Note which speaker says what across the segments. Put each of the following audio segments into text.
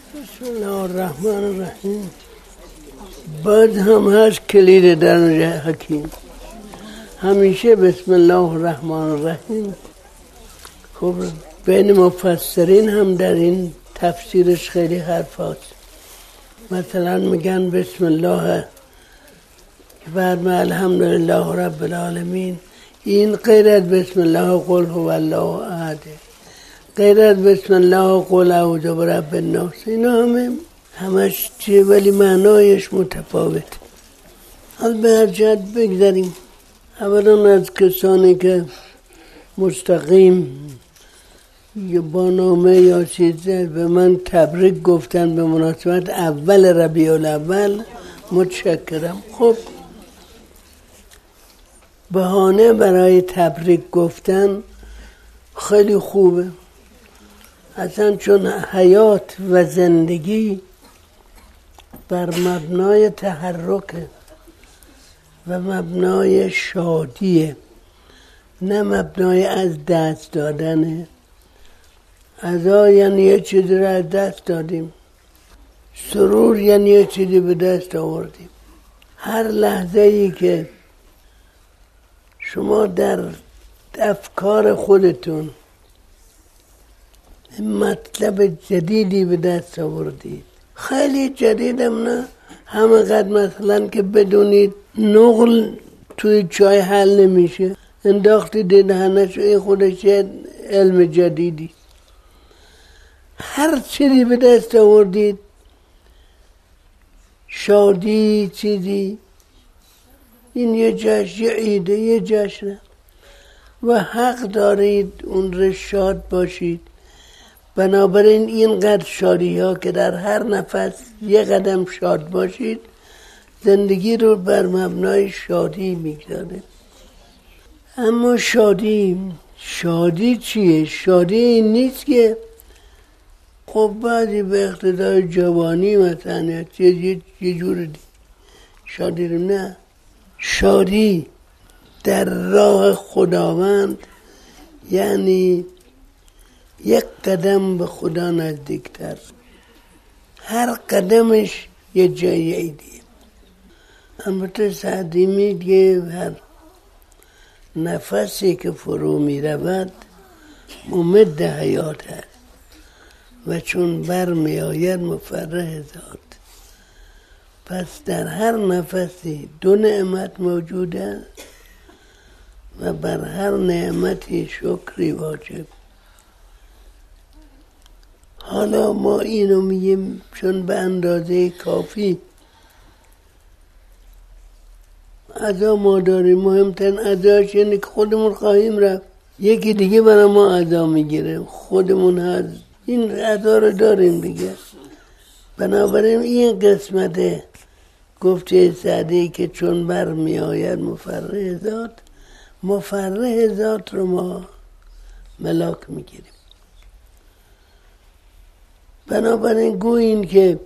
Speaker 1: بسم الله الرحمن الرحیم. بعد هم هست کلید در حکیم. همیشه بسم الله الرحمن الرحیم. خب بین مفسرین هم در این تفسیرش خیلی حرف هست. مثلا میگن بسم الله و الحمدلله رب العالمین. این غیر از بسم الله قل هو الله احد، غیر از بسم الله قل اعوذ برب الناس. اینا همش چیه ولی معنایش متفاوت. حال به هر جهت بگذاریم. اولا از کسانی که مستقیم یا با نامه یا چیزی به من تبریک گفتن به مناسبت اول ربیع الاول، متشکرم. خب بهانه برای تبریک گفتن خیلی خوبه، اصلا چون حیات و زندگی بر مبنای تحرکه و مبنای شادیه، نه مبنای از دست دادنه. عزا یعنی یه چیزی رو از دست دادیم، سرور یعنی یه چیزی به دست آوردیم. هر لحظه ای که شما در افکار خودتون مطلب جدیدی به دست آوردید، خیلی جدیدم نه، همینقدر مثلا که بدونید نقل توی چای حل نمیشه، انداختی دهنش، این خودش علم جدیدی. هر چیزی به دست آوردید، شادی چیزی، این یه جشن، یه عیده، یه جشنه و حق دارید اون رو شاد باشید. بنابراین اینقدر شادی ها که در هر نفس یه قدم شاد باشید، زندگی رو بر مبنای شادی میگذاره. اما شادی چیه؟ شادی این نیست که خب بعضی به اقتضای جوانی مثلا یه جور دی شادی رو، نه. شادی در راه خداوند یعنی یک قدم به خدا نزدیکتر، هر قدمش یه جای عیدیه. البته سعدی میگه هر نفسی که فرو میرود ممد حیات است و چون بر میآید مفرح ذات. پس در هر نفسی دو نعمت موجود است و بر هر نعمتی شکری واجب. حالا ما اینو میگیم چون به اندازه کافی عزا ما داریم. مهمترین عزاش اینه که خودمون خواهیم رفت، یکی دیگه برای ما عزا میگیره، خودمون هست این عزا رو داریم دیگه. بنابراین این قسمت گفته سعدی که چون بر می آید مفرح ذات رو ما ملاک میگیریم. بنابراین گویین که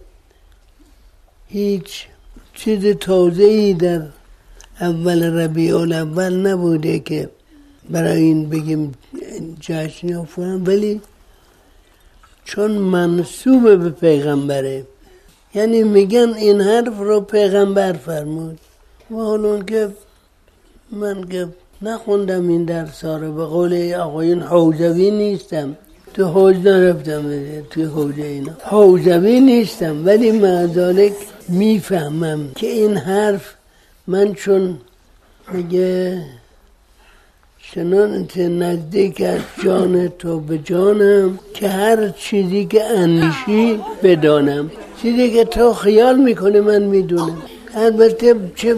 Speaker 1: هیچ چیز تازه‌ای در اول ربیع الاول نبوده که برای این بگیم جشن یا فلان، ولی چون منسوب به پیغمبره، یعنی میگن این حرف رو پیغمبر فرمود. و حالا که من که نخوندم این درس‌ها رو، به قول آقایون حوزوی نیستم، تو حوز نرفتم، تو حوزه اینا حوزوی نیستم، ولی معذالک میفهمم که این حرف من چون میگه چنانچه نزدیک از جان تو به جانم که هر چیزی که اندیشی بدانم، چیزی که تو خیال میکنه من میدونم. البته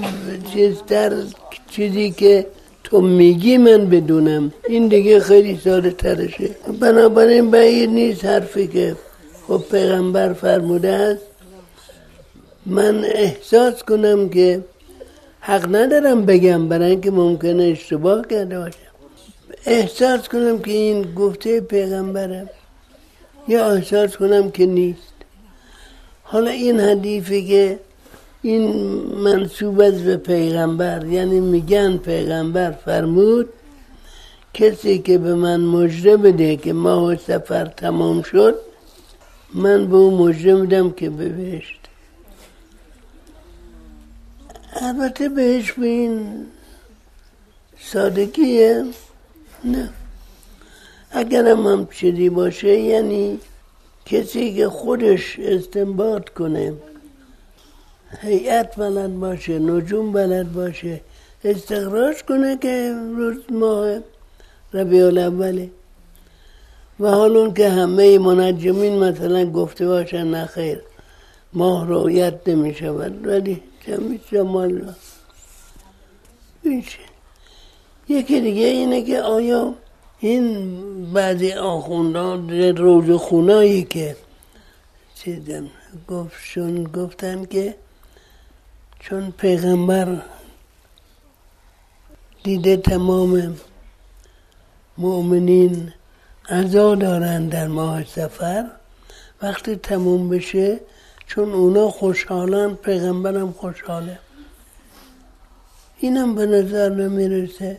Speaker 1: چیزی که تو میگی من بدونم، این دیگه خیلی ساده ترشه. بنابراین بعید نیست حرفی که خب پیغمبر فرموده است من احساس کنم که حق ندارم بگم، برای اینکه ممکنه اشتباه کرده باشم، احساس کنم که این گفته پیغمبره یا احساس کنم که نیست. حالا این حدیثی که این منسوب است به پیغمبر، یعنی میگن پیغمبر فرمود کسی که به من مژده بده که ماه سفر تمام شد من به اون مژده میدم که به بهشت. البته بهشت به این سادگیه؟ نه. اگرم هم چیزی باشه یعنی کسی که خودش استنباط کنه، هیئت بلد باشه، نجوم بلد باشه، استخراج کنه که روز ماه ربیع الاوله. و حال اون که همه منجمین مثلا گفته باشن نه خیر ماه رؤیت نمی شود، ولی جمعی جمال میشه. یکی دیگه اینه که آیا این بعضی آخوندان روزخونایی که چیزن گفتن که چون پیغمبر دیده تمام مؤمنین عزا دارن در ماه صفر، وقتی تموم بشه چون اونا خوشحالن پیغمبرم خوشحاله. اینم به نظر نمیرسه.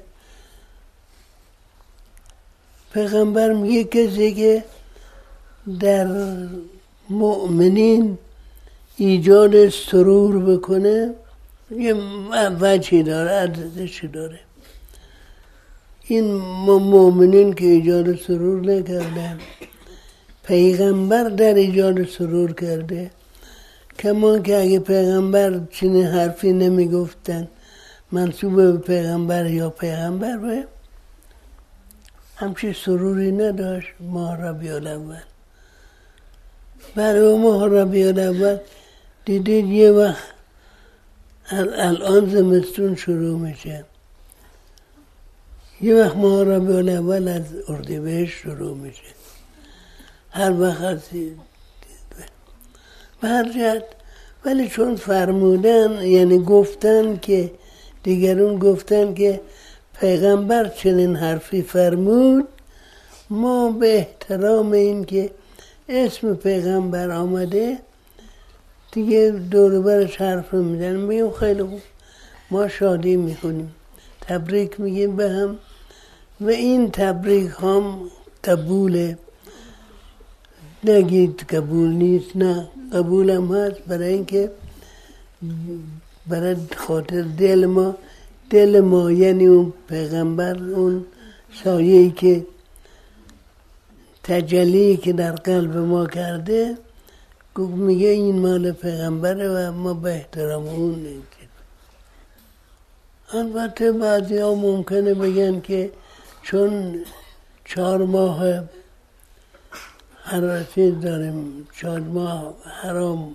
Speaker 1: پیغمبر میگه کسی که در مؤمنین ایجاد سرور بکنه یه وجهی داره، ارزشی داره. این مؤمنین که ایجاد سرور نکردن، پیغمبر در ایجاد سرور کرده. کما که اگه پیغمبر چنین حرفی نمیگفتن منسوب به پیغمبر یا پیغمبر به همچین سروری نداشت ماه ربیع الاول. برای ماه ربیع الاول دیدید یه وقت الان زمستون شروع میشه، یه وقت ماه ربیع الاول از اردیبهشت شروع میشه، هر وقت هستی به هر جهت. ولی چون فرمودن یعنی گفتن که دیگرون گفتن که پیغمبر چنین حرفی فرمود، ما به احترام این که اسم پیغمبر آمده دیگه دور برش حرف میزنیم، میگیم خیلی خوب ما شادی میکنیم، تبریک میگیم به هم و این تبریک هم قبوله. نگید قبول نیست، نه قبول هم هست، برای اینکه برای خاطر دل ما یعنی اون پیغمبر، اون سایه‌ای که تجلی که در قلب ما کرده میگه این مال پیغمبره و ما به احترام اون نگید. البته بعضی ها ممکنه بگن که چون 4 ماه هر چیز داریم، 4 ماه حرام،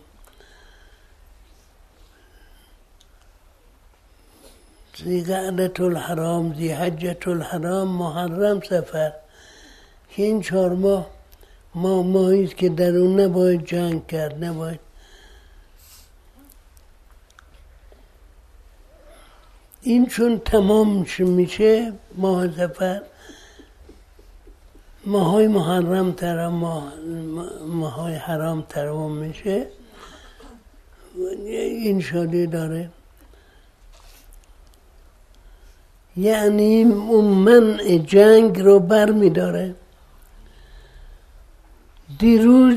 Speaker 1: ذی‌قعدة الحرام، ذی‌حجة الحرام، محرم، صفر، که این 4 ماه ماهیست که در اون نباید جنگ کرد، نباید. این چون تمام میشه ماه صفر، ماهای محرم تر ماهای حرام تمام میشه، این شادی داره. یعنی اون منع جنگ رو بر می داره. دیروز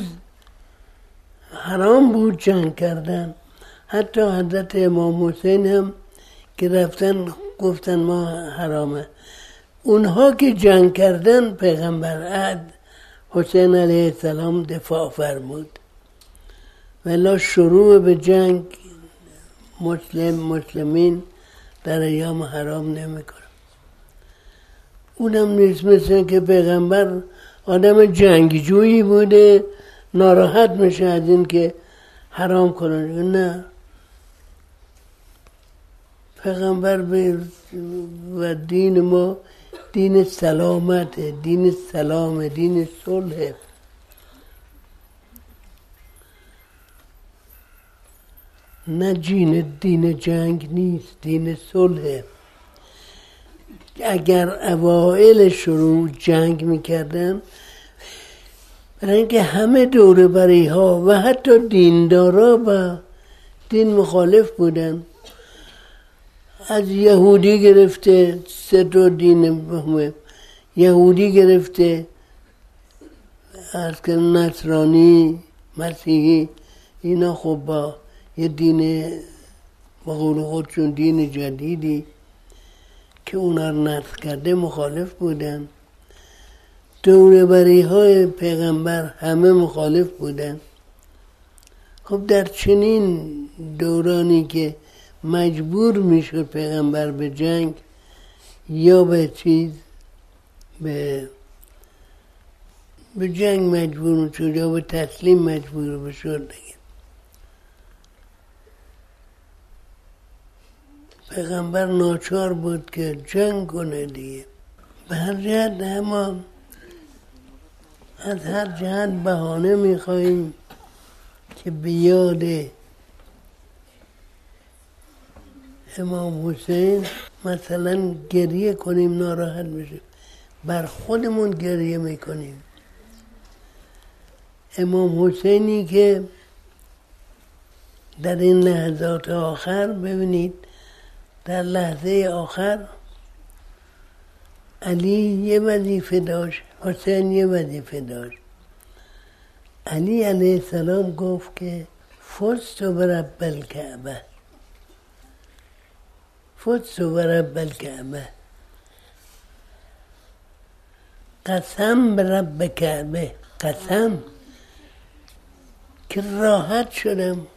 Speaker 1: حرام بود جنگ کردن، حتی حضرت امام حسین هم که رفتن گفتن ما حرامه. اونها که جنگ کردن پیغمبر حسین علیه السلام دفاع فرمود، ولی شروع به جنگ مسلمین در ایام حرام نمیکنه. اونم نیست مثل که پیغمبر آدم جنگجویی بوده ناراحت میشه از این که حرام کنه. نه، پیغمبر و دین ما دین سلامته، دین سلامه، دین صلحه. نه دین جنگ نیست، دین صلحه. اگر اوائل شروع جنگ میکردن، برای اینکه همه دوره بری ها و حتی دیندارا و دین مخالف بودن، از یهودی گرفته 3 دین یهودی گرفته از که نصرانی، مسیحی، اینا خب با یه دین به قول خودشون دین جدیدی که اونا رو نسخ کرده مخالف بودن. دوره‌بری های پیغمبر همه مخالف بودن. خب در چنین دورانی که مجبور میشد پیغمبر به جنگ یا به به جنگ مجبور میشد یا به تسلیم مجبور بشد دیگه. پیغمبر ناچار بود که جنگ کنه دیگه. به هر جهت اما از هر جهت بهانه میخواییم که به یاد امام حسین مثلا گریه کنیم، ناراحت بشیم، بر خودمون گریه میکنیم. امام حسینی که در این لحظات آخر، ببینید در لحظه آخر علی یه وظیفه داشت، حسین یه وظیفه داشت. علی علیه السلام گفت که فزت برب الکعبه، فزت برب الکعبه، قسم به رب کعبه، قسم که راحت شدم.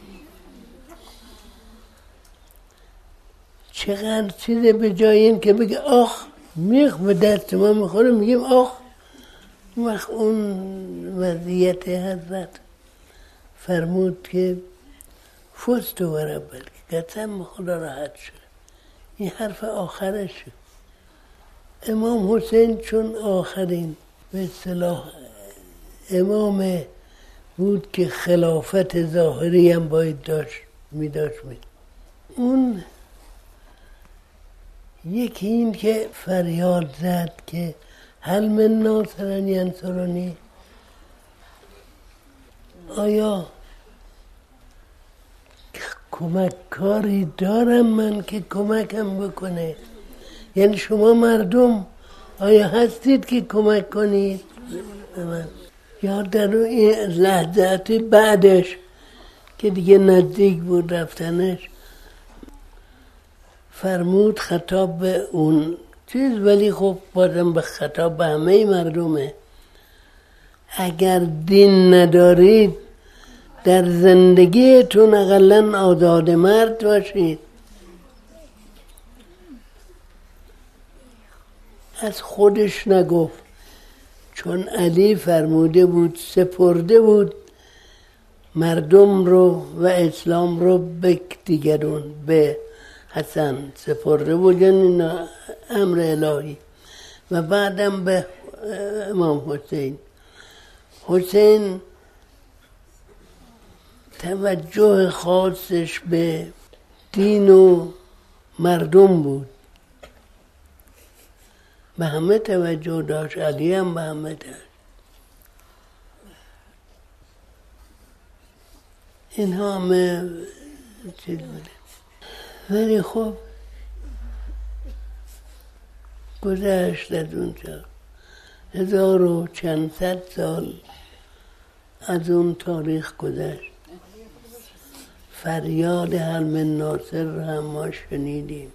Speaker 1: چقدر چیزه به جای این که بگه آخ میخ به دست ما میخوره میگیم آخ. وقت اون وضعیت حضرت فرمود که فزت برب الکعبه، قسم خدا راحت شد. این حرف آخرش شد. امام حسین چون آخرین به اصطلاح امام بود که خلافت ظاهری هم باید داشت میداشت. اون یکی این که فریاد زد که هل من ناصر ینصرنی، آیا کمک کاری دارم من که کمکم بکنه؟ یعنی شما مردم آیا هستید که کمک کنید به من؟ یا در این لحظات بعدش که دیگه نزدیک بود رفتنش، فرمود خطاب به اون چیز، ولی خب بازم به خطاب به همه مردمه. اگر دین ندارید در زندگیتون اقلن آزاد مرد باشید. از خودش نگفت، چون علی فرموده بود، سپرده بود مردم رو و اسلام رو به دیگرون، به حسن سپرده بود، یعنی امر الهی، و بعدم به امام حسین. حسین توجه خاصش به دین و مردم بود، به همه توجه داشت. علی هم به همه داشت. اینها همه چیز بوده. ولی خب گذشت از اونجا 1000 و چند صد سال از اون تاریخ گذشت. فریاد هل من ناصر را هم ما شنیدیم.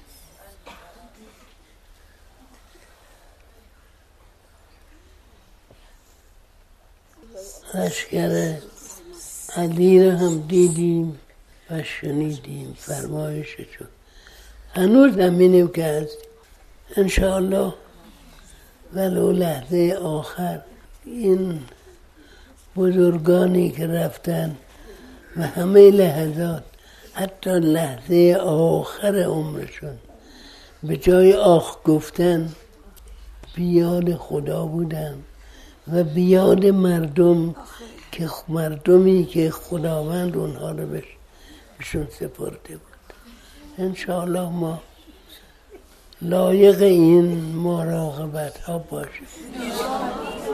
Speaker 1: لشکر علی را هم دیدیم و شنیدیم فرمایششو. هنوز همینیم که هستیم انشاءالله. ولو لحظه آخر این بزرگانی که رفتن و همه لحظات، حتی لحظه آخر عمرشون، به جای آخ گفتن بیاد خدا بودن و بیاد مردم، که مردمی که خداوند اونها رو بهشون سپرده بود. انشاءالله ما لایق این مراقبت ها باشیم.